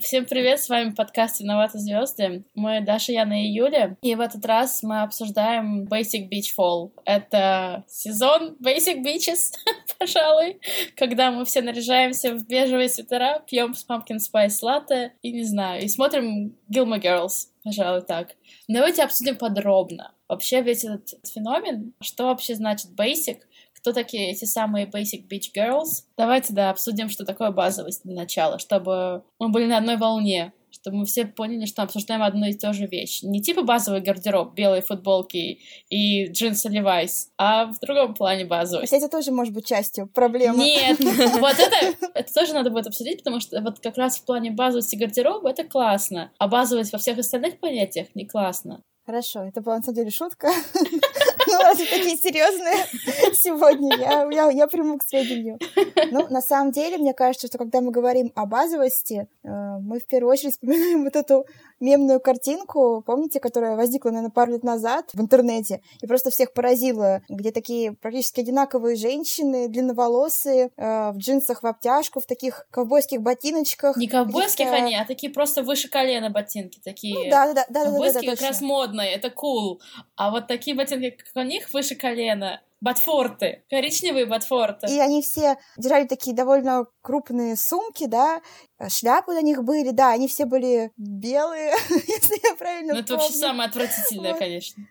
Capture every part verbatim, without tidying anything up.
Всем привет, с вами подкаст «Виноваты звезды». Мы Даша, Яна и Юля, и в этот раз мы обсуждаем Basic Beach Fall. Это сезон Basic Beaches, пожалуй, когда мы все наряжаемся в бежевые свитера, пьем с Pumpkin Spice Latte и, не знаю, и смотрим Gilmore Girls, пожалуй, так. Давайте обсудим подробно. Вообще весь этот феномен, что вообще значит Basic, кто такие эти самые Basic Beach Girls. Давайте, да, обсудим, что такое базовость для начала, чтобы мы были на одной волне, чтобы мы все поняли, что обсуждаем одну и ту же вещь. Не типа базовый гардероб, белые футболки и джинсы Levi's, а в другом плане базовость. Хотя это тоже может быть частью проблемы. Нет, вот это, это тоже надо будет обсудить, потому что вот как раз в плане базовости гардероба это классно, а базовость во всех остальных понятиях не классно. Хорошо, это была на самом деле шутка. Ну, раз вы такие серьезные сегодня, я, я, я приму к сведению. Ну, на самом деле, мне кажется, что когда мы говорим о базовости, мы в первую очередь вспоминаем вот эту мемную картинку, помните, которая возникла, наверное, пару лет назад в интернете, и просто всех поразила, где такие практически одинаковые женщины, длинноволосые, в джинсах в обтяжку, в таких ковбойских ботиночках. Не ковбойских они, а такие просто выше колена ботинки, такие. Ну, да, да, да, ковбойские да, да, да, как раз модные, это cool. А вот такие ботинки, как у них, выше колена, ботфорты, коричневые ботфорты. И они все держали такие довольно крупные сумки, да, шляпы на них были, да, они все были белые, если я правильно помню. Ну, это вообще самое отвратительное, конечно.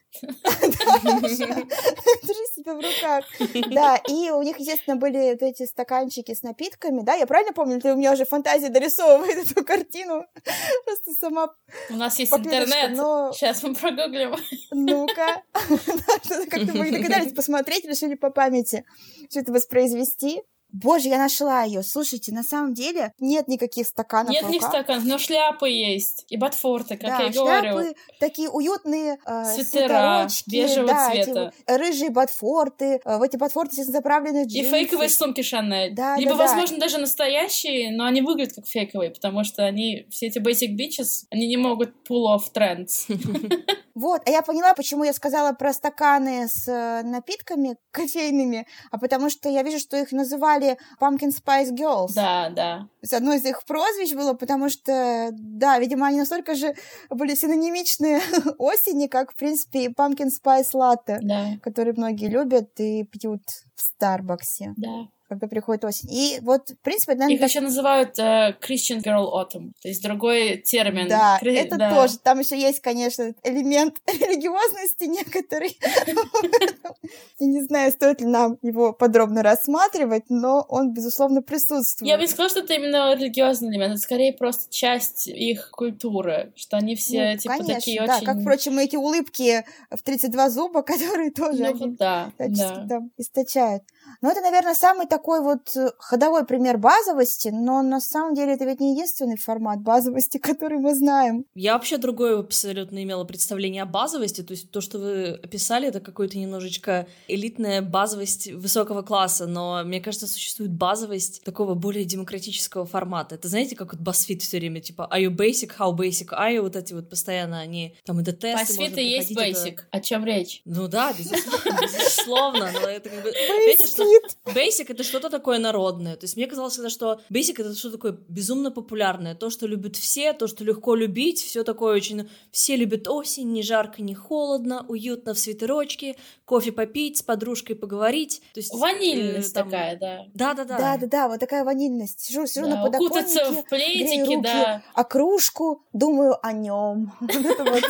Держи себя в руках. Да, и у них, естественно, были вот эти стаканчики с напитками, да, я правильно помню? Или у меня уже фантазия дорисовывает эту картину? Просто сама... У нас есть интернет, сейчас мы прогуглим. Ну-ка. Как-то мы догадались посмотреть, решили по памяти все это воспроизвести. Боже, я нашла ее. Слушайте, на самом деле нет никаких стаканов. Нет никаких стаканов, но шляпы есть. И ботфорты, как да, я и говорю. Шляпы, такие уютные э, свитера бежевого да, цвета. Эти рыжие ботфорты. Э, в эти ботфорты, естественно, заправлены джинсы. И фейковые сумки Шанель. Да, Либо, да, возможно, да. даже настоящие, но они выглядят как фейковые, потому что они, все эти basic bitches, они не могут pull off trends. Вот, а я поняла, почему я сказала про стаканы с э, напитками кофейными, а потому что я вижу, что их называли Pumpkin Spice Girls. Да, да. То есть одно из их прозвищ было, потому что, да, видимо, они настолько же были синонимичны осени, как, в принципе, и Pumpkin Spice Latte, да. который многие любят и пьют в Старбаксе. Да. Когда приходит осень. И вот, в принципе... Наверное, их так... еще называют uh, Christian Girl Autumn, то есть другой термин. Да, Кри... это да. тоже. Там еще есть, конечно, элемент религиозности некоторый. Я не знаю, стоит ли нам его подробно рассматривать, но он, безусловно, присутствует. Я бы не сказала, что это именно религиозный элемент, это скорее просто часть их культуры, что они все, типа, такие очень... Да, как, впрочем, эти улыбки в тридцать два зуба, которые тоже ну, да, да. там источают. Но это, наверное, самый такой вот ходовой пример базовости, но на самом деле это ведь не единственный формат базовости, который мы знаем. Я вообще другое абсолютно имела представление о базовости, то есть то, что вы описали, это какое-то немножечко элитная базовость высокого класса, но мне кажется, существует базовость такого более демократического формата. Это, знаете, как вот BuzzFeed все время, типа, are you basic, how basic are you, вот эти вот постоянно они, там, это тесты BuzzFeed и есть basic, это... о чем речь? Ну да, безусловно, безусловно, но это как бы... Basic — это что-то такое народное. То есть мне казалось всегда, что basic — это что-то такое безумно популярное. То, что любят все, то, что легко любить, все такое очень... Все любят осень, не жарко, не холодно, уютно в свитерочке, кофе попить, с подружкой поговорить. То есть, ванильность э, там... такая, да. Да-да-да. Да-да-да, вот такая ванильность. Сижу, сижу да, на подоконнике, укутаться в пледики, руки, да. о кружку, думаю о нем. Вот это вот...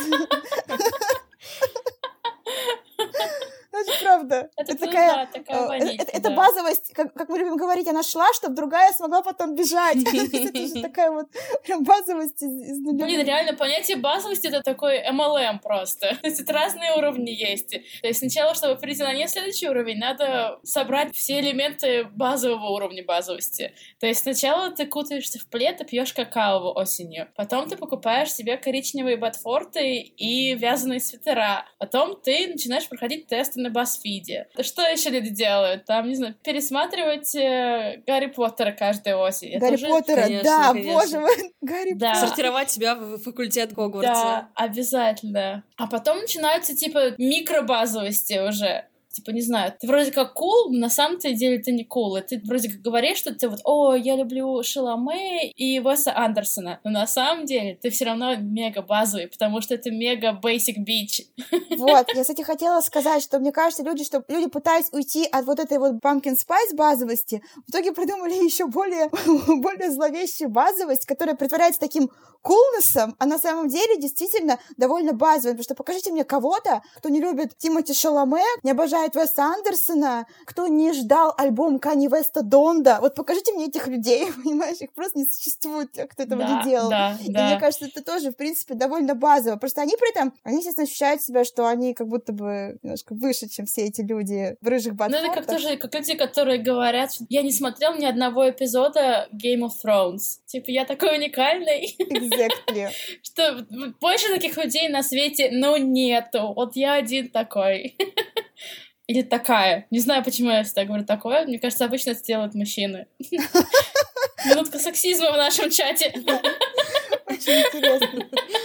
Это правда. Это, это такая, да, такая ванилька, это, да. это базовость, как, как мы любим говорить, она шла, чтобы другая смогла потом бежать. Это же такая вот прям базовость из, из нулевых. Блин, реально, понятие базовости — это такой эм эл эм просто. То есть это разные уровни есть. То есть сначала, чтобы перейти на не следующий уровень, надо собрать все элементы базового уровня базовости. То есть сначала ты кутаешься в плед и пьешь какао осенью. Потом ты покупаешь себе коричневые ботфорты и вязаные свитера. Потом ты начинаешь проходить тесты на BuzzFeed. Что еще люди делают? Там, не знаю, пересматривать э, Гарри Поттера каждую осень. Гарри уже... Поттера, конечно, да, конечно. боже мой, Гарри да. Поттер. Сортировать себя в факультет Хогвартса. Да, обязательно. А потом начинаются, типа, микробазовости уже. Типа, не знаю, ты вроде как cool, но на самом-то деле ты не cool. И ты вроде как говоришь, что ты вот, о, я люблю Шаломе и Уэса Андерсона. Но на самом деле ты все равно мега базовый, потому что это мега basic bitch. Вот, я, кстати, хотела сказать, что мне кажется, люди, что люди пытаясь уйти от вот этой вот pumpkin spice базовости, в итоге придумали еще более, более зловещую базовость, которая притворяется таким кулнесом, а на самом деле действительно довольно базовым, потому что покажите мне кого-то, кто не любит Тимоти Шаломе, не обожает Уэса Андерсона, кто не ждал альбом Канье Веста Донда. Вот покажите мне этих людей, понимаешь, их просто не существует, тех, кто этого да, не делал. Да, и да. мне кажется, это тоже, в принципе, довольно базово. Просто они при этом, они, естественно, ощущают себя, что они как будто бы немножко выше, чем все эти люди в рыжих ботфортах. Ну, это как тоже, как люди, которые говорят, что я не смотрел ни одного эпизода Game of Thrones. Типа, я такой уникальный. Exactly. Что больше таких людей на свете, ну, нету. Вот я один такой. Или такая. Не знаю, почему я всегда говорю такое. Мне кажется, обычно это делают мужчины. Минутка сексизма в нашем чате. Очень интересно.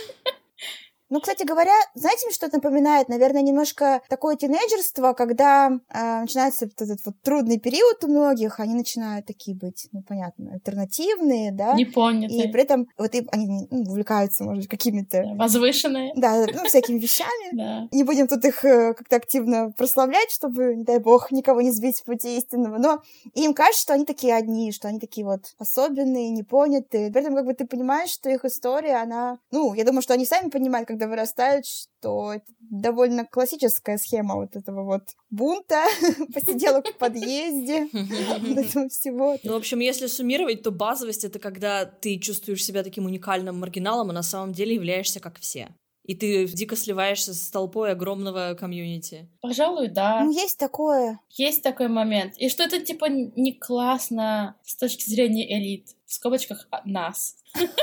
Ну, кстати говоря, знаете, мне что это напоминает? Наверное, немножко такое тинейджерство, когда э, начинается вот этот вот трудный период у многих, они начинают такие быть, ну, понятно, альтернативные, да? Непонятые. И при этом вот и, они ну, увлекаются, может быть, какими-то... Возвышенные. Да, ну, всякими вещами. Да. Не будем тут их э, как-то активно прославлять, чтобы, не дай бог, никого не сбить с пути истинного, но им кажется, что они такие одни, что они такие вот особенные, непонятые. При этом как бы ты понимаешь, что их история, она... Ну, я думаю, что они сами понимают, когда вырастают, что это довольно классическая схема вот этого вот бунта, посиделок в подъезде, этого всего. Ну, в общем, если суммировать, то базовость — это когда ты чувствуешь себя таким уникальным маргиналом, а на самом деле являешься как все. И ты дико сливаешься с толпой огромного комьюнити. Пожалуй, да. Ну, есть такое. Есть такой момент. И что это, типа, не классно с точки зрения элит. В скобочках нас.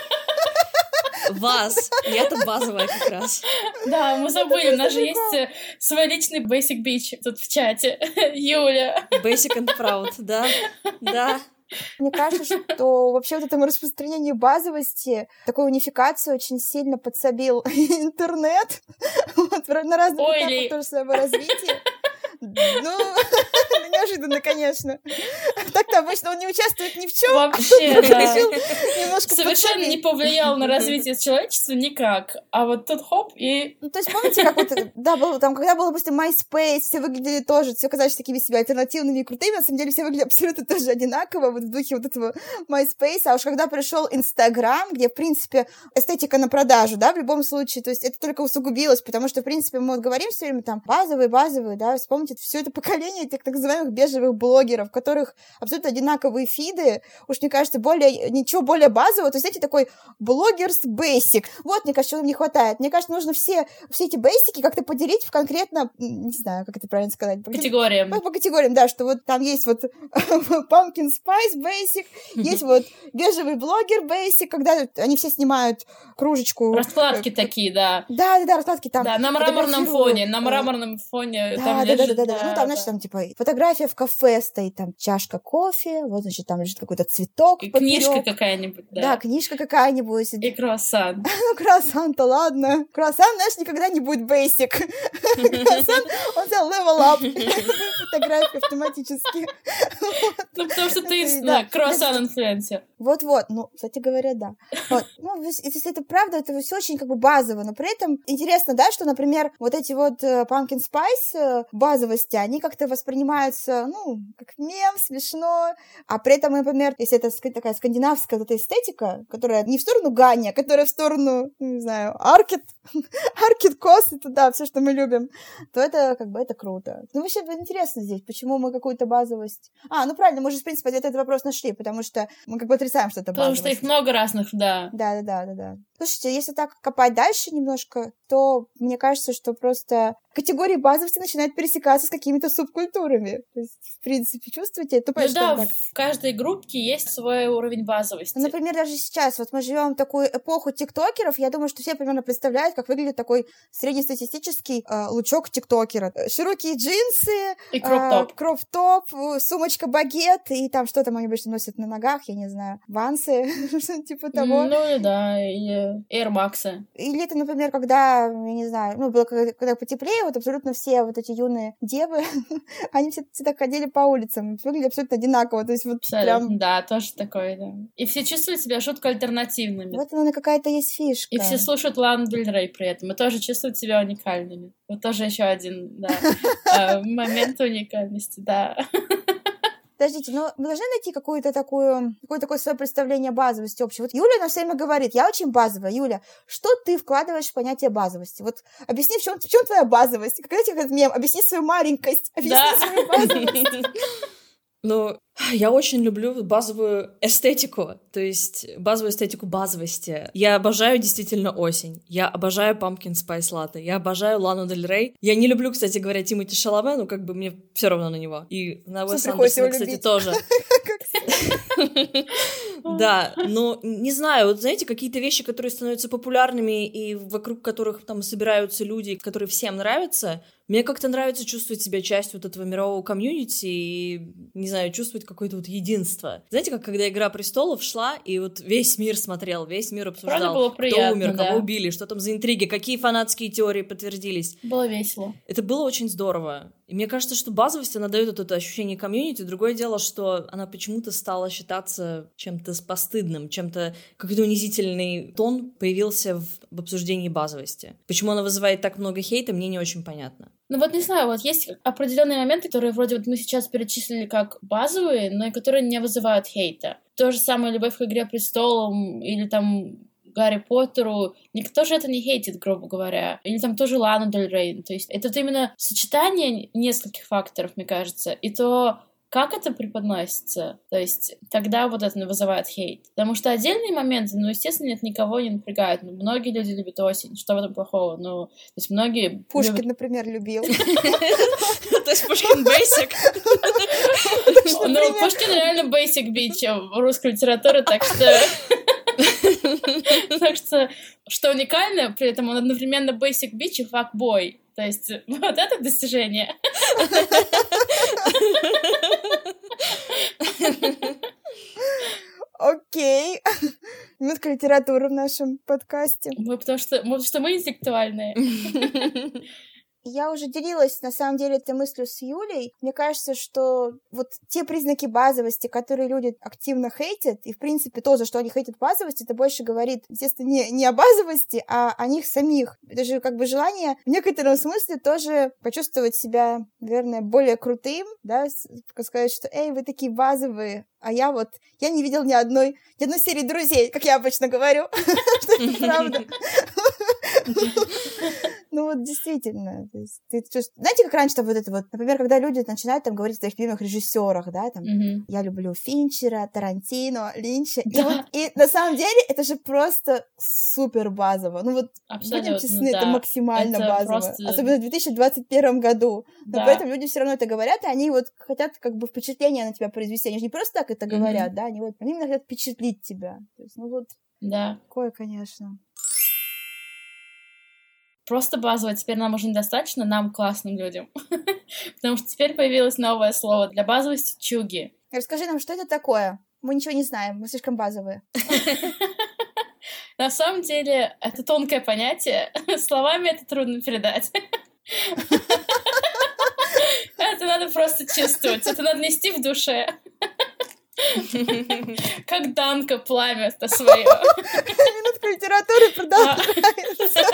Вас. И это базовое как раз. Да, мы забыли, у нас же есть свой личный basic bitch тут в чате. Юля. Basic and proud, да, да. Мне кажется, что вообще вот этому распространению базовости, такой унификации очень сильно подсобил интернет вот, на разных Ой, этапах ли... тоже своего развития. Ну, неожиданно, конечно. Так-то обычно он не участвует ни в чем. Вообще, да. Немножко совершенно подсобить. не повлиял на развитие человечества никак. А вот тут хоп и... Ну, то есть, помните, как вот, да, было там, когда был, допустим, MySpace, все выглядели тоже, все казались такими себе альтернативными и крутыми, на самом деле все выглядели абсолютно тоже одинаково, вот в духе вот этого MySpace, а уж когда пришел Instagram, где, в принципе, эстетика на продажу, да, в любом случае, то есть это только усугубилось, потому что, в принципе, мы вот говорим все время там базовые, базовые, да, вспомните все это поколение этих так называемых бежевых блогеров, у которых абсолютно одинаковые фиды, уж мне кажется, более, ничего более базового, то есть, знаете, такой блогерс basic. Вот, мне кажется, чего нам не хватает. Мне кажется, нужно все, все эти бейсики как-то поделить в конкретно, не знаю, как это правильно сказать. По категориям. По, по категориям, да, что вот там есть вот pumpkin spice basic, есть вот бежевый блогер basic, когда они все снимают кружечку. Раскладки такие, да. Да, да, да, раскладки там. Да, на мраморном фоне, на мраморном фоне да, там да, лежит. Да, да, да, да, ну там, значит, там типа фотография в кафе стоит, там чашка кофе, вот, значит, там лежит какой-то цветок. И книжка какая-нибудь, да. Да, книжка какая-нибудь. И круассан. Ну, круассан-то ладно. Круассан, знаешь, никогда не будет basic. Круассан, он взял level up. Фотографии автоматически. Ну, потому что ты, да, круассан-инфлюенсер. Вот-вот, ну, кстати говоря, да. Вот. Ну, если это правда, это все очень как бы базово, но при этом интересно, да, что, например, вот эти вот pumpkin spice базовости, они как-то воспринимаются, ну, как мем, смешно, а при этом, например, если это такая скандинавская вот эта эстетика, которая не в сторону Гани, а которая в сторону, не знаю, Аркет, Аркет Кос, это, да, все, что мы любим, то это как бы это круто. Ну, вообще интересно здесь, почему мы какую-то базовость... А, ну, правильно, мы же, в принципе, ответ на этот вопрос нашли, потому что мы как бы отрицаем, что это базовость. Потому что их много разных, да. Да-да-да-да-да. Слушайте, если так копать дальше немножко, то мне кажется, что просто категории базовости начинают пересекаться с какими-то субкультурами. То есть, в принципе, чувствуете? Это, ну да, так? В каждой группке есть свой уровень базовости. Ну, например, даже сейчас, вот мы живем в такую эпоху тиктокеров, я думаю, что все примерно представляют, как выглядит такой среднестатистический э, лучок тиктокера. Широкие джинсы, и кроп-топ. Э, кроп-топ, сумочка-багет, и там что там они обычно носят на ногах, я не знаю, вансы, что-то типа того. Ну да, или Air Max. Или это, например, когда, я не знаю, ну, было когда, когда потеплее, вот абсолютно все вот эти юные девы, они все всегда ходили по улицам, выглядели абсолютно одинаково, то есть вот абсолютно, прям... да, тоже такое, да. И все чувствуют себя жутко альтернативными. Вот, наверное, какая-то есть фишка. И все слушают Лану Дель Рей при этом, и тоже чувствуют себя уникальными. Вот тоже еще один, да, момент уникальности, да. Подождите, но мы должны найти какую-то такую, какое-то такое свое представление базовости общей. Вот Юля нам все время говорит, я очень базовая. Юля, что ты вкладываешь в понятие базовости? Вот объясни, в чем, в чем твоя базовость? Как знаете, этот мем, объясни свою маленькость, объясни да. свою базовость. Ну, я очень люблю базовую эстетику, то есть базовую эстетику базовости. Я обожаю действительно осень, я обожаю Pumpkin Spice Latte, я обожаю Лану Дель Рей. Я не люблю, кстати говоря, Тимоти Шаламе, ну как бы мне все равно на него. И на Уэса Андерсона, кстати, тоже. Да, но не знаю, вот знаете, какие-то вещи, которые становятся популярными и вокруг которых там собираются люди, которые всем нравятся, мне как-то нравится чувствовать себя частью вот этого мирового комьюнити и, не знаю, чувствовать какое-то вот единство. Знаете, как когда «Игра престолов» шла, и вот весь мир смотрел, весь мир обсуждал, кто приятно, умер, да. кого убили, что там за интриги, какие фанатские теории подтвердились. Было весело. Это было очень здорово. И мне кажется, что базовость, она дает вот это ощущение комьюнити. Другое дело, что она почему-то стала считаться чем-то постыдным, чем-то... Какой-то унизительный тон появился в, в обсуждении базовости. Почему она вызывает так много хейта, мне не очень понятно. Ну вот не знаю, вот есть определенные моменты, которые вроде вот мы сейчас перечислили как базовые, но и которые не вызывают хейта. То же самое «Любовь к Игре престолов» или там Гарри Поттеру, никто же это не хейтит, грубо говоря. Или там тоже Лана Дель Рей. То есть это вот именно сочетание нескольких факторов, мне кажется, и то, как это преподносится, то есть тогда вот это вызывает хейт. Потому что отдельные моменты, ну, естественно, это никого не напрягает. Ну, многие люди любят осень, что в этом плохого? Ну, то есть многие... Пушкин, любят... например, любил. То есть Пушкин basic? Ну, Пушкин реально basic bitch в русской литературе, так что... Так что, что уникально, при этом он одновременно basic bitch и fuckboy. То есть вот это достижение. Окей. Минутка литературы в нашем подкасте. Мы потому что, мы, потому что мы интеллектуальные. Я уже делилась, на самом деле, этой мыслью с Юлей. Мне кажется, что вот те признаки базовости, которые люди активно хейтят, и, в принципе, тоже, что они хейтят базовость, это больше говорит, естественно, не, не о базовости, а о них самих. Это же как бы желание в некотором смысле тоже почувствовать себя, наверное, более крутым, да, сказать, что, эй, вы такие базовые, а я вот, я не видел ни одной, ни одной серии «Друзей», как я обычно говорю, что это правда. Ну вот действительно, то есть, ты чувств... знаете, как раньше там вот это вот, например, когда люди начинают там говорить о своих любимых режиссерах, да, там, mm-hmm. я люблю Финчера, Тарантино, Линча, да. и, вот, и на самом деле это же просто супер базово, ну вот, будем честны, да. это максимально это базово, просто... особенно в две тысячи двадцать первом году, но да. поэтому люди все равно это говорят, и они вот хотят как бы впечатление на тебя произвести, они же не просто так это mm-hmm. говорят, да, они вот, они именно хотят впечатлить тебя, то есть, ну вот, да. такое, конечно. Просто базово теперь нам уже недостаточно, нам, классным людям. Потому что теперь появилось новое слово для базовости — чуги. Расскажи нам, что это такое? Мы ничего не знаем, мы слишком базовые. На самом деле, это тонкое понятие. Словами это трудно передать. Это надо просто чувствовать, это надо нести в душе. Как Данка пламя-то свое. Минутка литературы продолжается.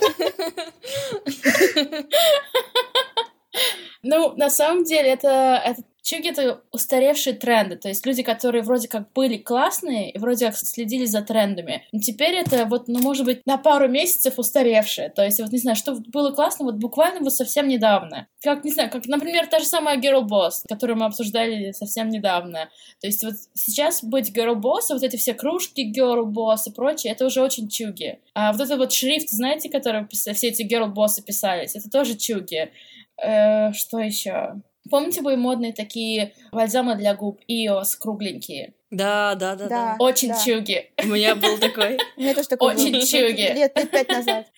Ну, на самом деле, это, это чуги — это устаревшие тренды, то есть люди, которые вроде как были классные и вроде как следили за трендами, но теперь это вот, ну, может быть, на пару месяцев устаревшие, то есть вот, не знаю, что было классно вот буквально вот совсем недавно. Как, не знаю, как, например, та же самая Girl Boss, которую мы обсуждали совсем недавно. То есть вот сейчас быть Girl Boss, вот эти все кружки Girl Boss и прочее, это уже очень чуги. А вот этот вот шрифт, знаете, который все эти Girl Boss писались, это тоже чуги. Э, что еще? Помните, были модные такие бальзамы для губ Иос кругленькие? Да, да, да, да. Очень да. чуги. У меня был такой. У меня тоже такой был. Очень чуги. Лет пять назад.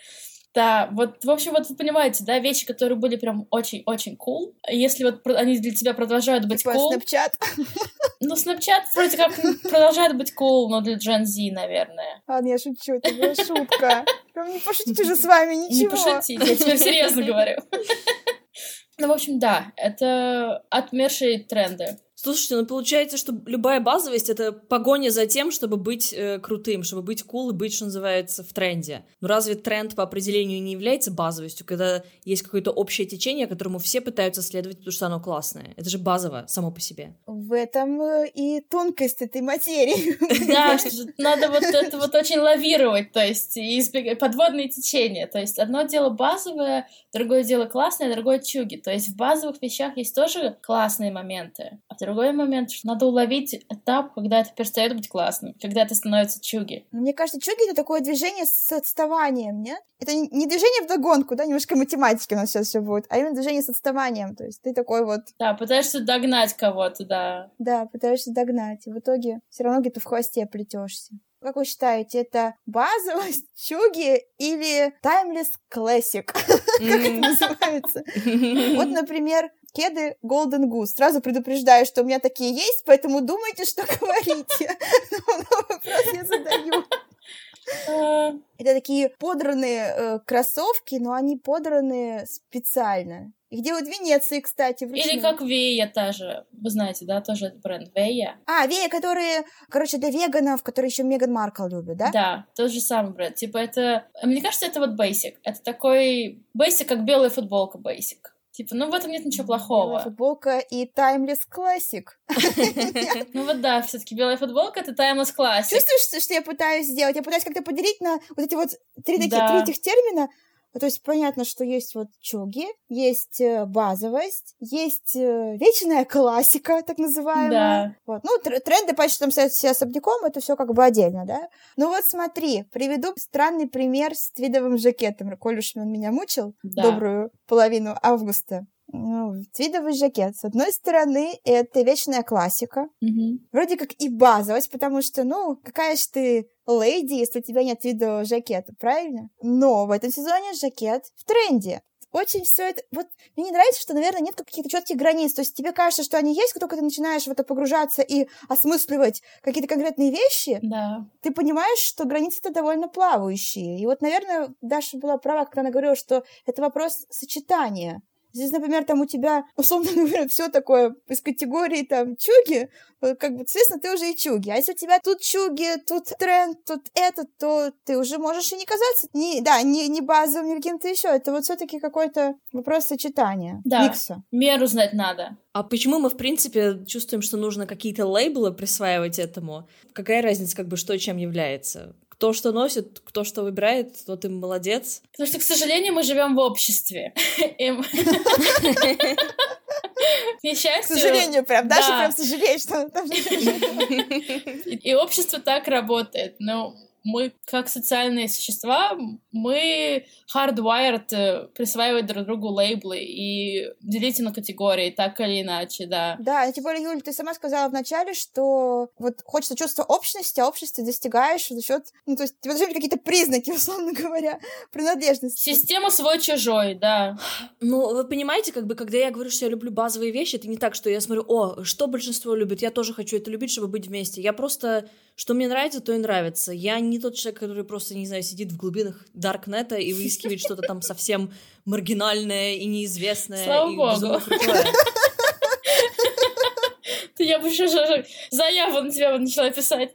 Да, вот, в общем, вот вы понимаете, да, вещи, которые были прям очень-очень cool, если вот они для тебя продолжают быть типа cool... Snapchat? Ну, Snapchat вроде как продолжает быть cool, но для Gen Z, наверное. Ладно, я шучу, это была шутка. Прям не пошутить уже с вами, ничего. Не пошутить, я теперь серьезно говорю. Ну, в общем, да, это отмершие тренды. Слушайте, ну получается, что любая базовость — это погоня за тем, чтобы быть э, крутым, чтобы быть cool и быть, что называется, в тренде. Но разве тренд по определению не является базовостью, когда есть какое-то общее течение, которому все пытаются следовать, потому что оно классное? Это же базово само по себе. В этом и тонкость этой материи. Да, надо вот это вот очень лавировать, то есть избегать подводные течения. То есть одно дело базовое, другое дело классное, другое чуги. То есть в базовых вещах есть тоже классные моменты, а в другой момент, что надо уловить этап, когда это перестает быть классным, когда это становится чуги. Мне кажется, чуги — это такое движение с отставанием, нет? Это не движение вдогонку, да, немножко математики у нас сейчас все будет, а именно движение с отставанием. То есть ты такой вот... Да, пытаешься догнать кого-то, да. Да, пытаешься догнать, и в итоге все равно где-то в хвосте плетешься. Как вы считаете, это базовость, чуги или timeless classic? Как это называется? Вот, например, кеды Golden Goose. Сразу предупреждаю, что у меня такие есть, поэтому думайте, что говорите. Но вопрос я задаю. Это такие подранные э, кроссовки, но они подранные специально. Их делают в Венеции, кстати, вручную. Или как Вея та же. Вы знаете, да, тоже это бренд Вея. А, Вея, которые, короче, для веганов, которые еще Меган Маркл любит, да? Да, тот же самый бренд. Типа это... Мне кажется, это вот basic. Это такой basic, как белая футболка basic. Типа, ну в этом нет ничего плохого. Белая футболка и timeless classic. Ну вот да, все-таки белая футболка — это timeless classic. Чувствуешь, что я пытаюсь сделать? Я пытаюсь как-то поделить на вот эти вот три таких Да. три этих термина. То есть понятно, что есть вот чуги, есть э, базовость, есть э, вечная классика, так называемая. Да. Вот. Ну, тр- тренды почти там стоят все особняком, это все как бы отдельно, да? Ну вот смотри, приведу странный пример с твидовым жакетом, коль уж он меня мучил Да. добрую половину августа. Ну, твидовый жакет. С одной стороны, это вечная классика. Мгм. Вроде как и базовость, потому что, ну, какая же ты леди, если у тебя нет твидового жакета, правильно? Но в этом сезоне жакет в тренде. Очень все это... Вот мне не нравится, что, наверное, нет каких-то четких границ. То есть тебе кажется, что они есть, как только ты начинаешь в это погружаться и осмысливать какие-то конкретные вещи, Да. ты понимаешь, что границы-то довольно плавающие. И вот, наверное, Даша была права, когда она говорила, что это вопрос сочетания. Здесь, например, там у тебя, условно говоря, все такое из категории там чуги, как бы, соответственно, ты уже и чуги. А если у тебя тут чуги, тут тренд, тут это, то ты уже можешь и не казаться, не, да, не, не базовым, не каким-то еще. Это вот все-таки какой-то вопрос сочетания, Да. микса. Меру знать надо. А почему мы, в принципе, чувствуем, что нужно какие-то лейблы присваивать этому? Какая разница, как бы, что чем является? Кто что носит, кто что выбирает, тот им молодец. Потому что, к сожалению, мы живем в обществе. И мы- К К несчастью... сожалению, прям, Даша да. прям сожалеет, что она там И и общество так работает. Но мы, как социальные существа, мы hardwired э, присваивать друг другу лейблы и делить на категории, так или иначе, да. Да, и тем более, Юль, ты сама сказала вначале, что вот хочется чувство общности, а общности достигаешь за счет, ну, то есть тебе должны быть какие-то признаки, условно говоря, принадлежности. Система свой-чужой, да. Ну, вы понимаете, как бы, когда я говорю, что я люблю базовые вещи, это не так, что я смотрю, о, что большинство любит, я тоже хочу это любить, чтобы быть вместе. Я просто, что мне нравится, то и нравится. Я не тот человек, который просто, не знаю, сидит в глубинах даркнета и выискивает что-то там совсем маргинальное и неизвестное. Слава и богу. безумно крутое. Ты я бы еще же заяву на тебя бы начала писать.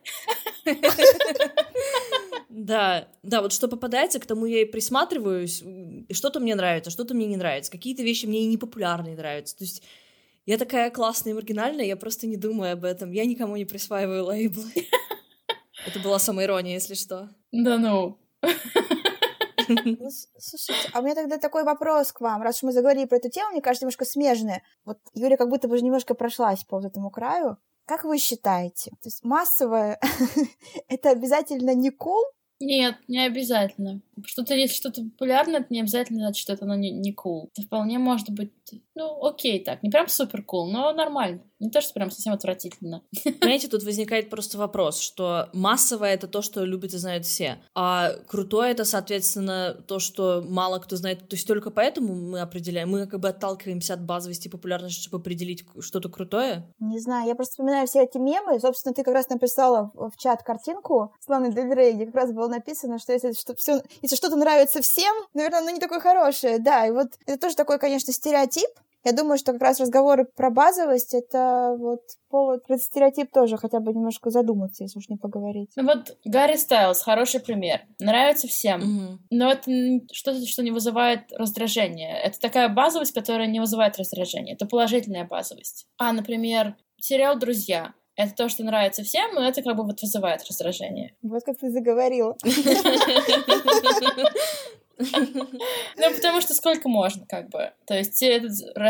Да, да, вот что попадается, к тому я и присматриваюсь. И что-то мне нравится, что-то мне не нравится. Какие-то вещи мне и непопулярные нравятся. То есть я такая классная и маргинальная, я просто не думаю об этом. Я никому не присваиваю лейблы. Это была самоирония, если что. Да ну. Ну, с- слушайте, а у меня тогда такой вопрос к вам. Раз уж мы заговорили про эту тему, мне кажется, немножко смежная. Вот Юля как будто бы уже немножко прошлась по вот этому краю. Как вы считаете? То есть массовое — это обязательно не cool? Нет, не обязательно. Что-то, если что-то популярное, это не обязательно значит, что это оно не, не cool. Это вполне может быть, ну, окей так. Не прям супер cool, но нормально. Не то, что прям совсем отвратительно. Знаете, тут возникает просто вопрос, что массовое — это то, что любят и знают все, а крутое — это, соответственно, то, что мало кто знает. То есть только поэтому мы определяем, мы как бы отталкиваемся от базовости и популярности, чтобы определить что-то крутое? Не знаю, я просто вспоминаю все эти мемы. Собственно, ты как раз написала в, в чат картинку с Ланой Дель Рей, где как раз было написано, что если, что, все, если что-то нравится всем, наверное, оно не такое хорошее. Да, и вот это тоже такой, конечно, стереотип. Я думаю, что как раз разговоры про базовость — это вот повод про этот стереотип тоже хотя бы немножко задуматься, если уж не поговорить. Ну вот Гарри Стайлз — хороший пример. Нравится всем, Mm-hmm. но это что-то, что не вызывает раздражения. Это такая базовость, которая не вызывает раздражения. Это положительная базовость. А, например, сериал «Друзья». Это то, что нравится всем, но это как бы вот вызывает раздражение. Вот как ты заговорила. Ну, потому что сколько можно, как бы. То есть этот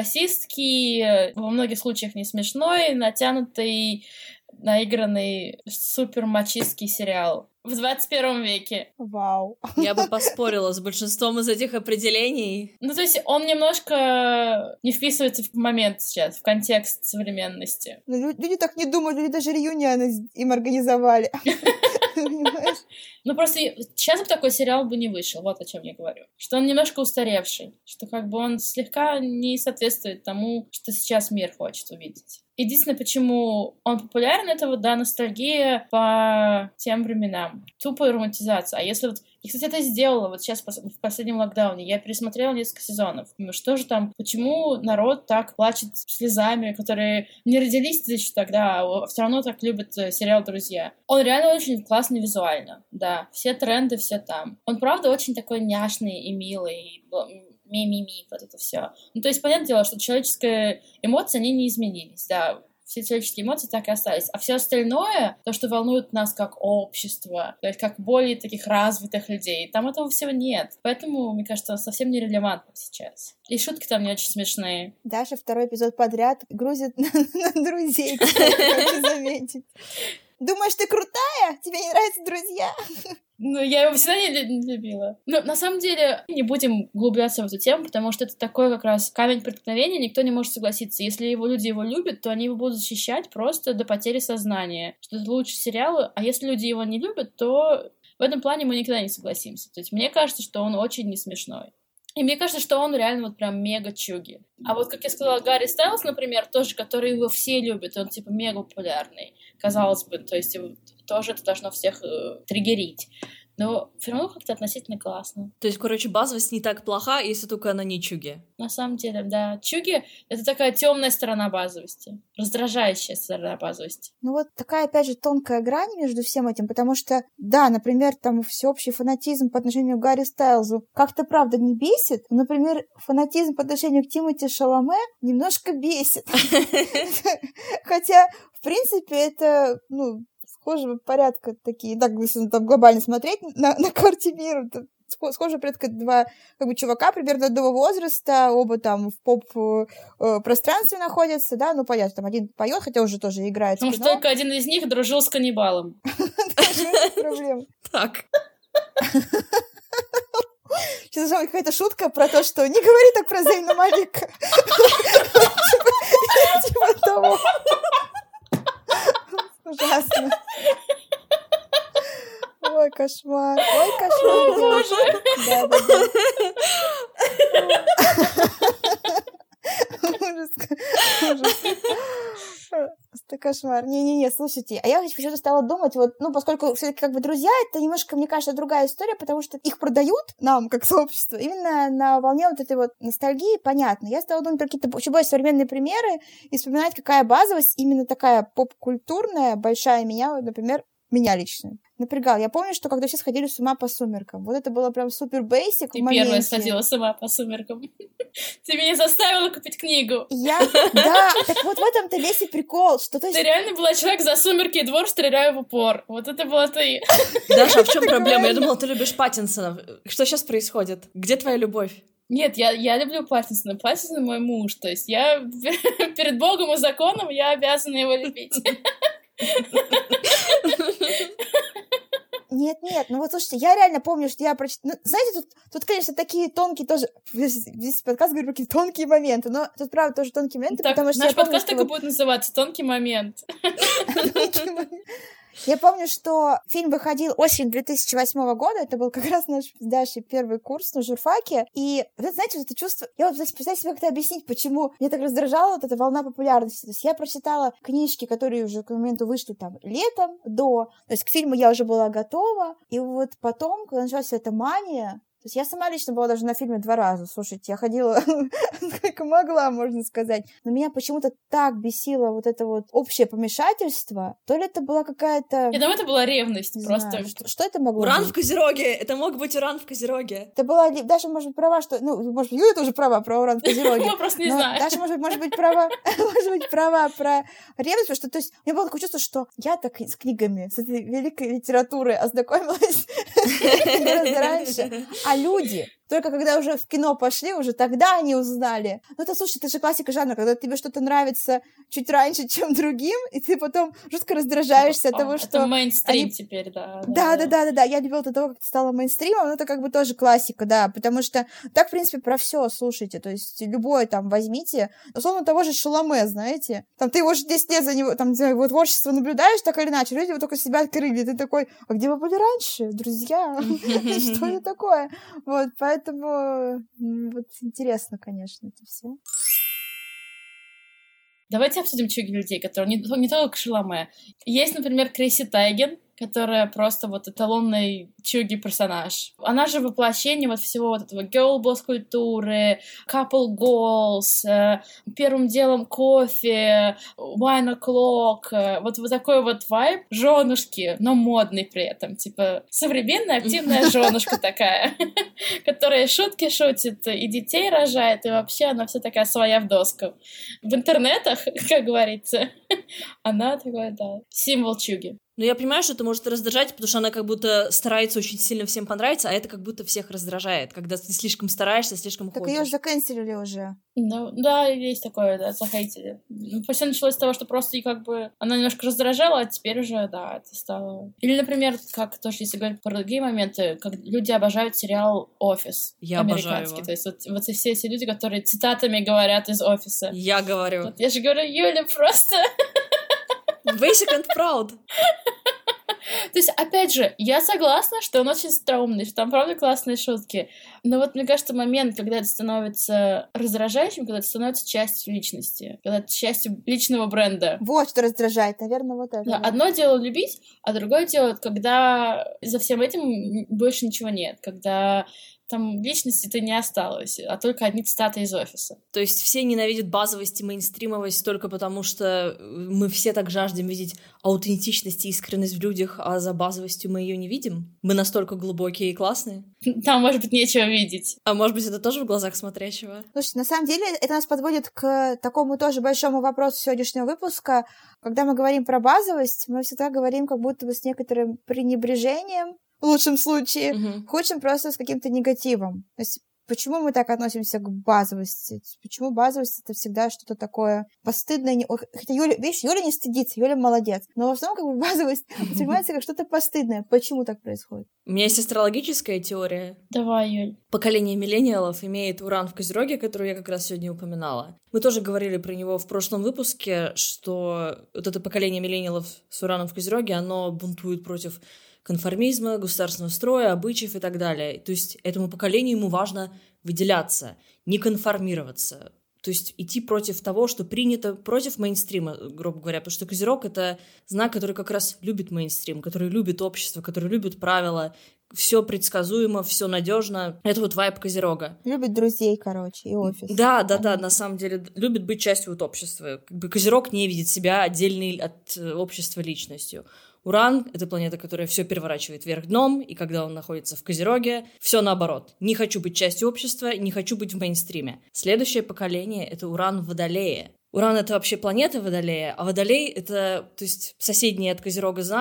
расистский, во многих случаях не смешной, натянутый, наигранный, супер мачистский сериал в двадцать первом веке. Вау. Я бы поспорила с большинством из этих определений. Ну, то есть он немножко не вписывается в момент сейчас, в контекст современности. Ну, люди так не думают, люди даже реюнионы им организовали. Понимаешь? Ну, просто сейчас бы такой сериал бы не вышел, вот о чем я говорю. Что он немножко устаревший, что как бы он слегка не соответствует тому, что сейчас мир хочет увидеть. Единственное, почему он популярен, это вот, да, ностальгия по тем временам. Тупая романтизация. А если вот... Я, кстати, это сделала вот сейчас в последнем локдауне. Я пересмотрела несколько сезонов. Ну, что же там... Почему народ так плачет слезами, которые не родились еще тогда, а все равно так любят сериал «Друзья». Он реально очень классный визуально, да. Все тренды, все там. Он, правда, очень такой няшный и милый, ми-ми-ми, вот это все. Ну, то есть, понятное дело, что человеческие эмоции, они не изменились, да. Все человеческие эмоции так и остались. А все остальное, то, что волнует нас как общество, то есть как более таких развитых людей, там этого всего нет. Поэтому, мне кажется, он совсем нерелевантно сейчас. И шутки там не очень смешные. Даша второй эпизод подряд грузит на, на друзей, хочу заметить. Думаешь, ты крутая? Тебе не нравятся друзья? Ну, я его всегда не любила. Но на самом деле не будем углубляться в эту тему, потому что это такой как раз камень преткновения, никто не может согласиться. Если его люди его любят, то они его будут защищать просто до потери сознания, что это лучший сериал, а если люди его не любят, то в этом плане мы никогда не согласимся. То есть мне кажется, что он очень не смешной. И мне кажется, что он реально вот прям мега чуги. А вот, как я сказала, Гарри Стайлз, например, тоже, который его все любят, он типа мега популярный, казалось бы, то есть тоже это должно всех э, триггерить. Но все равно как-то относительно классно. То есть, короче, базовость не так плоха, если только она не чуги. На самом деле, да. Чуги — это такая темная сторона базовости, раздражающая сторона базовости. Ну вот такая, опять же, тонкая грань между всем этим, потому что, да, например, там всеобщий фанатизм по отношению к Гарри Стайлзу как-то, правда, не бесит, но, например, фанатизм по отношению к Тимоти Шаломе немножко бесит. Хотя, в принципе, это, ну, схожего порядка такие, так, если там глобально смотреть на, на карте мира, то схожего порядка два как бы чувака примерно одного возраста, оба там в поп-пространстве находятся, да, ну, понятно, там один поет, хотя уже тоже играет в кино. Потому что только один из них дружил с каннибалом. Проблема. Так. Сейчас должна быть какая-то шутка про то, что не говори так про Зейна Малика. Типа того. Ужасно. Ой, кошмар. Ой, кошмар. О, боже. Да, да, да. Ужас. Ужас. Это кошмар. Не-не-не, слушайте, а я почему-то стала думать, вот, ну, поскольку все-таки как бы друзья, это немножко, мне кажется, другая история, потому что их продают нам, как сообщество, именно на волне вот этой вот ностальгии, понятно. Я стала думать про какие-то очень более современные примеры и вспоминать, какая базовость именно такая поп-культурная, большая меня, например, меня лично напрягал. Я помню, что когда все сходили с ума по «Сумеркам», вот это было прям супер бейсик в моменте. Ты первая сходила с ума по «Сумеркам». Ты меня заставила купить книгу. Я? Да, так вот в этом-то весь и прикол, что то есть... Ты реально была человек за «Сумерки» и «Двор», стреляю в упор. Вот это была ты. Даша, а в чем проблема? Я думала, ты любишь Паттинсона. Что сейчас происходит? Где твоя любовь? Нет, я, я люблю Паттинсона. Паттинсон мой муж. То есть я перед Богом и законом я обязана его любить. Нет-нет, ну вот слушайте, я реально помню, что я прочитала... Ну, знаете, тут, тут, конечно, такие тонкие тоже... Весь, весь подкаст говорит про какие тонкие моменты, но тут, правда, тоже тонкие моменты, так, потому что наш я помню, подкаст что так и вот... будет называться «Тонкий момент». Я помню, что фильм выходил осенью две тысячи восьмого года, это был как раз наш с Дашей первый курс на журфаке, и, вот, знаете, вот это чувство... Я вот пытаюсь себе как-то объяснить, почему меня так раздражала вот эта волна популярности. То есть я прочитала книжки, которые уже к моменту вышли там летом, до... То есть к фильму я уже была готова, и вот потом, когда началась эта мания... То есть я сама лично была даже на фильме два раза. Слушайте, я ходила как могла, можно сказать. Но меня почему-то так бесило вот это вот общее помешательство. То ли это была какая-то... Я думаю, это была ревность Не просто. знаю, что, что это могло Уран быть? в Козероге! Это мог быть Уран в Козероге. Это была... Даша, может быть, права, что... Ну, может быть, Юля тоже права про Уран в Козероге. Мы просто не Но знаем. Даша, может быть, может быть, права... Может быть, права про ревность, потому что, то есть, у меня было такое чувство, что я так с книгами, с этой великой литературой ознакомилась гораздо раньше. А люди... Только когда уже в кино пошли, уже тогда они узнали. Ну, это, слушай, это же классика жанра, когда тебе что-то нравится чуть раньше, чем другим, и ты потом жутко раздражаешься от того, что... Это мейнстрим они... теперь, да. Да-да-да-да, я любила до того, как это стало мейнстримом, но это как бы тоже классика, да, потому что так, в принципе, про все слушайте, то есть любое там возьмите, условно того же Шаломе, знаете, там ты его уже десять лет за него, там, его творчество наблюдаешь, так или иначе, люди его только себя открыли, ты такой, а где вы были раньше, друзья? Что это такое? Вот, поэтому вот интересно, конечно, это все. Давайте обсудим чуги людей, которые не, не только Шаломе. Есть, например, Криси Тайген, которая просто вот эталонный чуги-персонаж. Она же воплощение вот всего вот этого girl-boss-культуры, couple goals, э, первым делом кофе, wine o'clock, э, вот, вот такой вот вайб женушки, но модный при этом, типа современная активная женушка такая, которая шутки шутит, и детей рожает, и вообще она вся такая своя в доску. В интернетах, как говорится, она такая, да, символ чуги. Но я понимаю, что это может раздражать, потому что она как будто старается очень сильно всем понравиться, а это как будто всех раздражает, когда ты слишком стараешься, слишком так хочешь. Так ее заканцелили уже. Ну, да, есть такое, да, захейтили. Ну, все началось с того, что просто и как бы она немножко раздражала, а теперь уже, да, это стало... Или, например, как тоже, если говорить про другие моменты, как люди обожают сериал «Офис». Я обожаю его. То есть вот, вот все эти люди, которые цитатами говорят из «Офиса». Я говорю. Вот, я же говорю, Юля, просто... Basic and proud. То есть, опять же, я согласна, что он очень стрёмный, что там, правда, классные шутки. Но вот, мне кажется, момент, когда это становится раздражающим, когда это становится частью личности, когда это частью личного бренда. Вот что раздражает, наверное, вот это. Да, да. Одно дело любить, а другое дело, когда за всем этим больше ничего нет, когда... Там личности-то не осталось, а только одни цитаты из «Офиса». То есть все ненавидят базовость и мейнстримовость только потому, что мы все так жаждем видеть аутентичность и искренность в людях, а за базовостью мы ее не видим? Мы настолько глубокие и классные? Там, может быть, нечего видеть. А может быть, это тоже в глазах смотрящего? Слушай, на самом деле это нас подводит к такому тоже большому вопросу сегодняшнего выпуска. Когда мы говорим про базовость, мы всегда говорим как будто бы с некоторым пренебрежением, в лучшем случае, uh-huh. в худшем просто с каким-то негативом. То есть почему мы так относимся к базовости? Почему базовость — это всегда что-то такое постыдное? Хотя Юля, видишь, Юля не стыдится, Юля молодец. Но в основном как бы базовость воспринимается как что-то постыдное. Почему так происходит? У меня есть астрологическая теория. Давай, Юль. Поколение миллениалов имеет Уран в Козероге, который я как раз сегодня упоминала. Мы тоже говорили про него в прошлом выпуске, что вот это поколение миллениалов с Ураном в Козероге, оно бунтует против конформизма, государственного строя, обычаев и так далее. То есть этому поколению ему важно выделяться, не конформироваться. То есть идти против того, что принято, против мейнстрима, грубо говоря. Потому что Козерог — это знак, который как раз любит мейнстрим, который любит общество, который любит правила. Все предсказуемо, все надежно. Это вот вайб Козерога. Любит друзей, короче, и офис. Да, да, да, на самом деле любит быть частью вот общества. Как бы Козерог не видит себя отдельной от общества личностью. Уран — это планета, которая все переворачивает вверх дном, и когда он находится в Козероге, все наоборот. Не хочу быть частью общества, не хочу быть в мейнстриме. Следующее поколение — это Уран в Водолее. Уран — это вообще планета Водолея, а Водолей — это, то есть, соседний от Козерога знак. То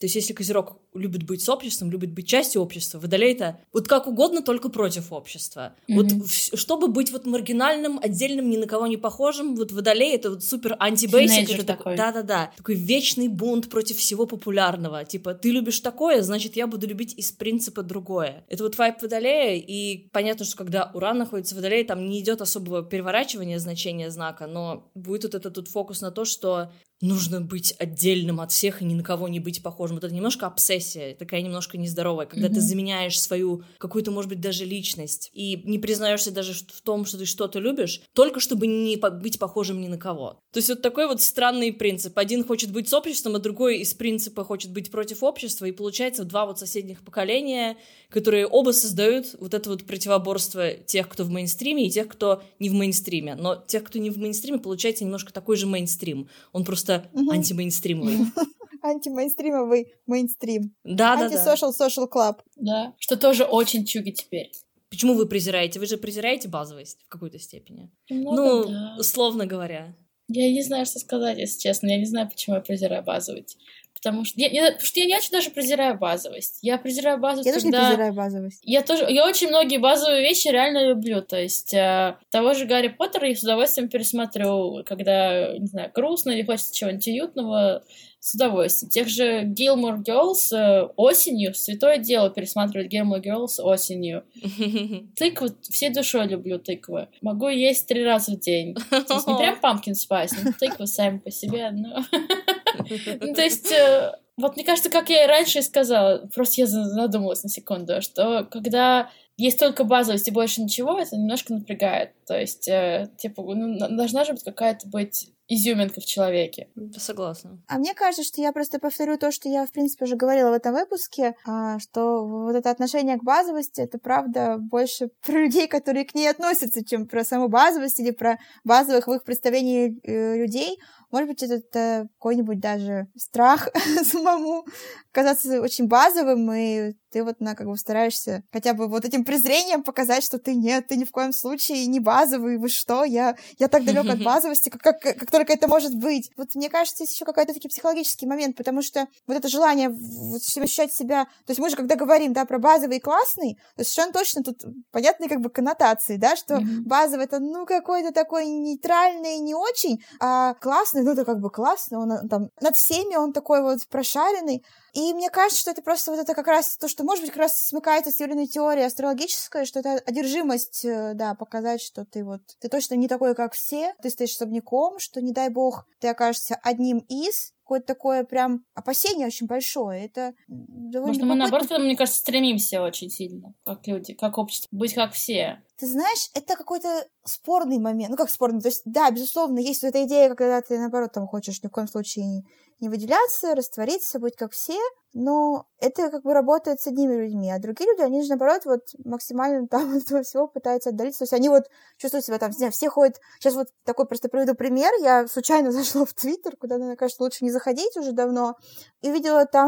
То есть если Козерог любит быть с обществом, любит быть частью общества, Водолей — это вот как угодно, только против общества. Mm-hmm. Вот в, чтобы быть вот маргинальным, отдельным, ни на кого не похожим, вот Водолей — это вот супер анти-бейсик. Это такой. Да-да-да. Такой вечный бунт против всего популярного. Типа, ты любишь такое, значит, я буду любить из принципа другое. Это вот вайб Водолея, и понятно, что когда Уран находится в Водолее, там не идет особого переворачивания значения знака, но будет вот этот вот фокус на то, что нужно быть отдельным от всех и ни на кого не быть похожим. Вот это немножко обсессия, такая немножко нездоровая, когда mm-hmm. ты заменяешь свою какую-то, может быть, даже личность и не признаешься даже в том, что ты что-то любишь, только чтобы не быть похожим ни на кого. То есть вот такой вот странный принцип. Один хочет быть с обществом, а другой из принципа хочет быть против общества, и получается два вот соседних поколения, которые оба создают вот это вот противоборство тех, кто в мейнстриме, и тех, кто не в мейнстриме. Но тех, кто не в мейнстриме, получается немножко такой же мейнстрим. Он просто угу. антимейнстримовый. Антимейнстримовый мейнстрим. Да, да, да. Антисошал social club. Да, что тоже очень чуги теперь. Почему вы презираете? Вы же презираете базовость в какой-то степени. Немного, ну, да. условно говоря. Я не знаю, что сказать, если честно. Я не знаю, почему я презираю базовость. Потому что я, я, потому что я не очень даже презираю базовость. Я презираю базовость, я когда... тоже не презираю базовость. Я тоже... Я очень многие базовые вещи реально люблю. То есть э, того же Гарри Поттера я с удовольствием пересмотрю, когда, не знаю, грустно или хочется чего-нибудь уютного, с удовольствием. Тех же Gilmore Girls э, осенью, святое дело пересматривать Gilmore Girls осенью. Тыквы, всей душой люблю тыквы. Могу есть три раза в день. То есть не прям pumpkin spice, но тыквы сами по себе, но... Ну, то есть, э, вот мне кажется, как я и раньше сказала, просто я задумалась на секунду, что когда есть только базовость и больше ничего, это немножко напрягает. То есть, э, типа, ну, должна же быть какая-то быть изюминка в человеке. Согласна. А мне кажется, что я просто повторю то, что я, в принципе, уже говорила в этом выпуске, что вот это отношение к базовости, это, правда, больше про людей, которые к ней относятся, чем про саму базовость или про базовых в их представлении э, людей. Может быть, это какой-нибудь даже страх самому казаться очень базовым, и ты вот на, как бы стараешься хотя бы вот этим презрением показать, что ты нет, ты ни в коем случае не базовый, вы что, я, я так далек от базовости, как, как, как только это может быть. Вот мне кажется, есть еще какой-то таки психологический момент, потому что вот это желание вот, ощущать себя, то есть мы же когда говорим, да, про базовый и классный, то совершенно точно тут понятные как бы коннотации, да, что mm-hmm. базовый это, ну, какой-то такой нейтральный, не очень, а классный, ну, это как бы классно, он там над всеми, он такой вот прошаренный. И мне кажется, что это просто вот это как раз то, что, может быть, как раз смыкается с Юлиной теорией астрологической, что это одержимость, да, показать, что ты вот, ты точно не такой, как все, ты стоишь особняком, что, не дай бог, ты окажешься одним из, какое-то такое прям опасение очень большое. Это довольно... Может, мы, наоборот, мне кажется, стремимся очень сильно, как люди, как общество, быть как все. Ты знаешь, это какой-то спорный момент. Ну, как спорный? То есть, да, безусловно, есть вот эта идея, когда ты, наоборот, там хочешь ни в коем случае не выделяться, раствориться, быть как все, но это как бы работает с одними людьми, а другие люди, они же, наоборот, вот максимально там от этого всего пытаются отдалиться, то есть они вот чувствуют себя там, не знаю, все ходят, сейчас вот такой просто приведу пример, я случайно зашла в Твиттер, куда, мне кажется, лучше не заходить уже давно, и увидела там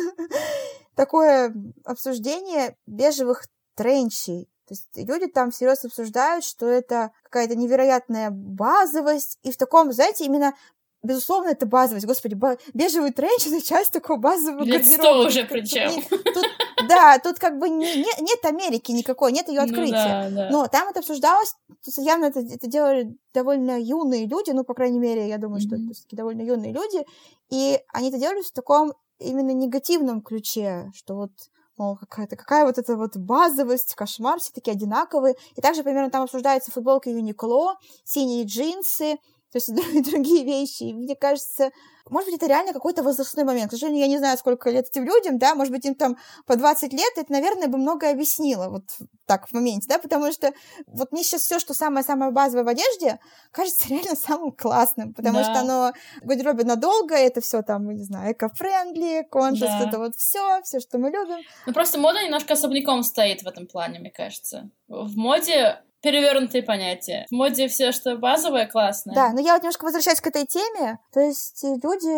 такое обсуждение бежевых тренчей. То есть люди там всерьез обсуждают, что это какая-то невероятная базовость, и в таком, знаете, именно безусловно, это базовость. Господи, ба- бежевый тренч — это часть такого базового гардероба. уже причем. Да, тут как бы не, не, нет Америки никакой, нет ее открытия. Ну, да, да. Но там это обсуждалось, явно это, это делали довольно юные люди, ну, по крайней мере, я думаю, mm-hmm. что это все-таки довольно юные люди, и они это делали в таком именно негативном ключе, что вот мол, какая-то, какая вот эта вот базовость, кошмар, все такие одинаковые. И также примерно там обсуждаются футболки Юникло, синие джинсы, то есть и другие вещи. И мне кажется, может быть, это реально какой-то возрастной момент. К сожалению, я не знаю, сколько лет этим людям, да, может быть, им там по двадцать лет, это, наверное, бы многое объяснило вот так в моменте, да, потому что вот мне сейчас все, что самое-самое базовое в одежде, кажется реально самым классным, потому да. что оно в гардеробе надолго, это все там, не знаю, эко-френдли, коншес, да. это вот все, все, что мы любим. Ну, просто мода немножко особняком стоит в этом плане, мне кажется. В моде перевернутые понятия. В моде все, что базовое, классное. Да, но я вот немножко возвращаюсь к этой теме. То есть люди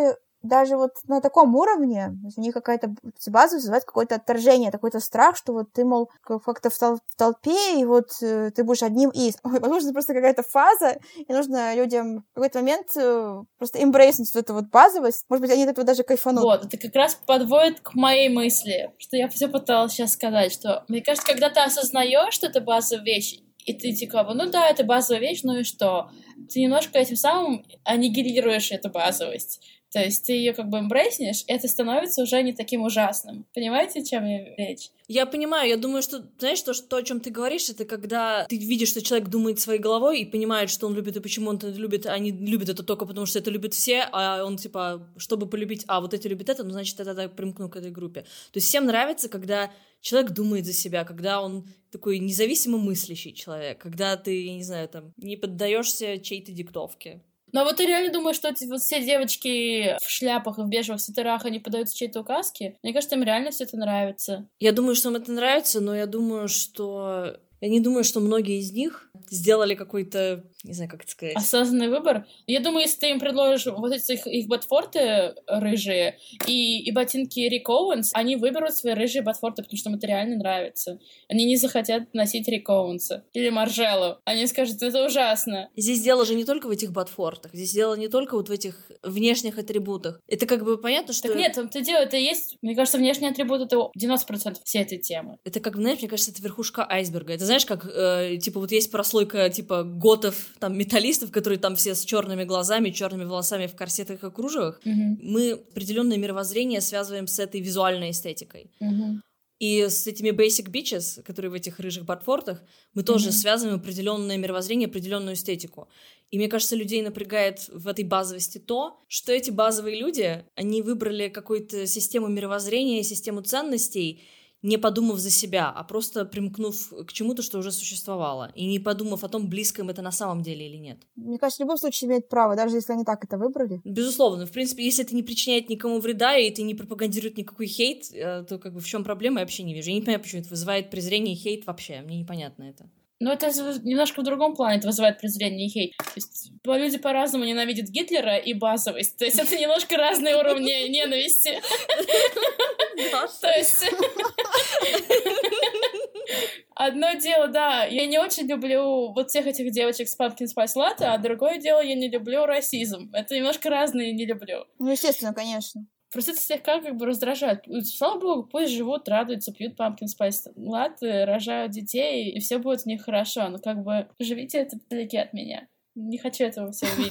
даже вот на таком уровне у них какая-то база вызывает какое-то отторжение, какой-то страх, что вот ты, мол, как-то в, тол- в толпе, и вот э, ты будешь одним из. Возможно, просто какая-то фаза, и нужно людям в какой-то момент э, просто эмбрейснуть вот эту вот базовость. Может быть, они от этого даже кайфанут. Вот, это как раз подводит к моей мысли, что я все пыталась сейчас сказать, что, мне кажется, когда ты осознаешь, что это базовая вещь, и ты типа, ну да, это базовая вещь, ну и что? Ты немножко этим самым аннигилируешь эту базовость. То есть ты ее как бы эмбрейснешь, и это становится уже не таким ужасным. Понимаете, о чем я речь? Я понимаю, я думаю, что, знаешь, то, что, то, о чем ты говоришь, это когда ты видишь, что человек думает своей головой и понимает, что он любит и почему он это любит, а не любит это только потому, что это любят все, а он, типа, чтобы полюбить, а вот эти любят это, ну, значит, я тогда примкну к этой группе. То есть всем нравится, когда человек думает за себя, когда он такой независимо мыслящий человек, когда ты, я не знаю, там, не поддаешься чьей-то диктовке. Но вот ты реально думаешь, что эти вот все девочки в шляпах и в бежевых свитерах, они подаются чьей-то указке? Мне кажется, им реально все это нравится. Я думаю, что им это нравится, но я думаю, что... Я не думаю, что многие из них сделали какой-то, не знаю, как это сказать... Осознанный выбор. Я думаю, если ты им предложишь вот эти их, их ботфорты рыжие и, и ботинки Рик Оуэнс, они выберут свои рыжие ботфорты, потому что им это реально нравится. Они не захотят носить Рик Оуэнса или Маржеллу. Они скажут, это ужасно. Здесь дело же не только в этих ботфортах, здесь дело не только вот в этих внешних атрибутах. Это как бы понятно, что... Так нет, там-то дело, это есть... Мне кажется, внешний атрибут — это девяносто процентов всей этой темы. Это как, знаешь, мне кажется, это верхушка айсберга. Это знаешь, как, э, типа, вот есть прослойка, типа, готов, там, металлистов, которые там все с черными глазами, черными волосами в корсетах и кружевах. Mm-hmm. Мы определенное мировоззрение связываем с этой визуальной эстетикой. Mm-hmm. И с этими basic bitches, которые в этих рыжих ботфортах, мы тоже mm-hmm. связываем определенное мировоззрение, определенную эстетику. И мне кажется, людей напрягает в этой базовости то, что эти базовые люди, они выбрали какую-то систему мировоззрения, систему ценностей, не подумав за себя, а просто примкнув к чему-то, что уже существовало, и не подумав о том, близко им это на самом деле или нет. Мне кажется, в любом случае имеют право, даже если они так это выбрали. Безусловно. В принципе, если это не причиняет никому вреда, и это не пропагандирует никакой хейт, то как бы в чем проблема, я вообще не вижу. Я не понимаю, почему это вызывает презрение и хейт вообще. Мне непонятно это. Но это немножко в другом плане, это вызывает презрение и хейт. То есть люди по-разному ненавидят Гитлера и базовость. То есть это немножко разные уровни ненависти. То есть... Одно дело, да, я не очень люблю вот всех этих девочек с Pumpkin Spice Latte, а другое дело, я не люблю расизм. Это немножко разные не люблю. Ну, естественно, конечно. Просто это слегка как бы раздражает. Слава богу, пусть живут, радуются, пьют Pumpkin Spice Latte, рожают детей, и все будет у них хорошо. Но как бы живите это вдалеке от меня. Не хочу этого все увидеть.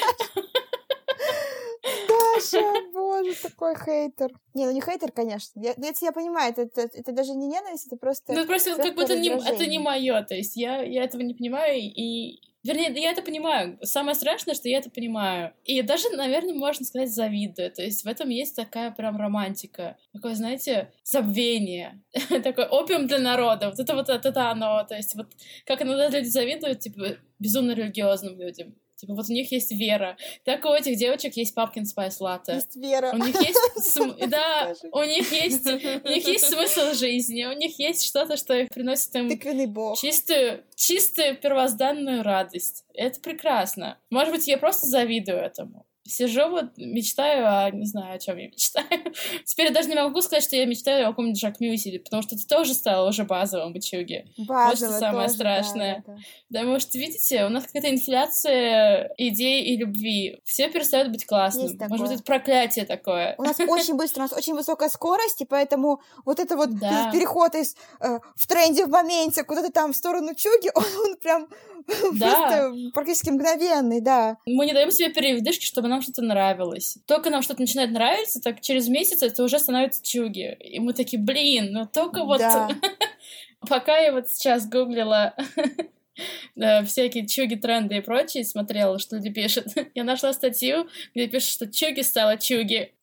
Даша, боже, такой хейтер. Не, ну не хейтер, конечно. Я, это я понимаю, это, это, это даже не ненависть, это просто... Ну просто как бы это не, это не мое, то есть я, я этого не понимаю, и... Вернее, я это понимаю. Самое страшное, что я это понимаю. И даже, наверное, можно сказать, завидую. То есть в этом есть такая прям романтика. Такое, знаете, забвение. Такой опиум для народа. Вот это вот это оно. То есть вот как иногда люди завидуют, типа, безумно религиозным людям. Типа, вот у них есть вера. Так у этих девочек есть Pumpkin Spice Latte. Есть вера. У них есть... См... Да, у них есть... У них есть смысл жизни. У них есть что-то, что их приносит им... Тыквенный бог. Чистую, чистую первозданную радость. Это прекрасно. Может быть, я просто завидую этому. Сижу вот, мечтаю, а не знаю, о чем я мечтаю. Теперь я даже не могу сказать, что я мечтаю о каком-нибудь Жак Мюзеле, потому что это тоже стало уже базовым в Ичуге. Базово, вот что самое тоже, страшное. Да, да, да. Потому что, видите, у нас какая-то инфляция идей и любви. Все перестают быть классным. Может быть, это проклятие такое. У нас очень быстро, у нас очень высокая скорость, и поэтому вот это вот да. переход из э, в тренде в моменте куда-то там в сторону Чуги, он, он прям да. просто практически мгновенный, да. Мы не даем себе передышки, чтобы нам что-то нравилось. Только нам что-то начинает нравиться, так через месяц это уже становится Чуги. И мы такие, блин, ну только вот... Да. Пока я вот сейчас гуглила да, всякие чуги-тренды и прочее, смотрела, что люди пишут, я нашла статью, где пишут, что Чуги стала Чуги.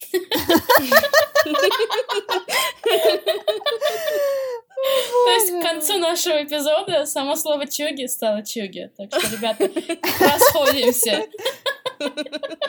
То есть к концу нашего эпизода само слово «чуги» стало «чуги». Так что, ребята, расходимся.